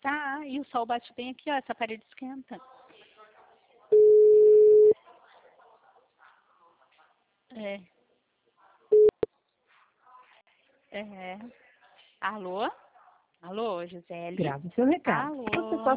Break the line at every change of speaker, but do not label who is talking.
Tá, e o sol bate bem aqui, ó, essa parede esquenta. É. É. Alô? Alô, Gisele?
Grave seu recado.
Alô?
Você pode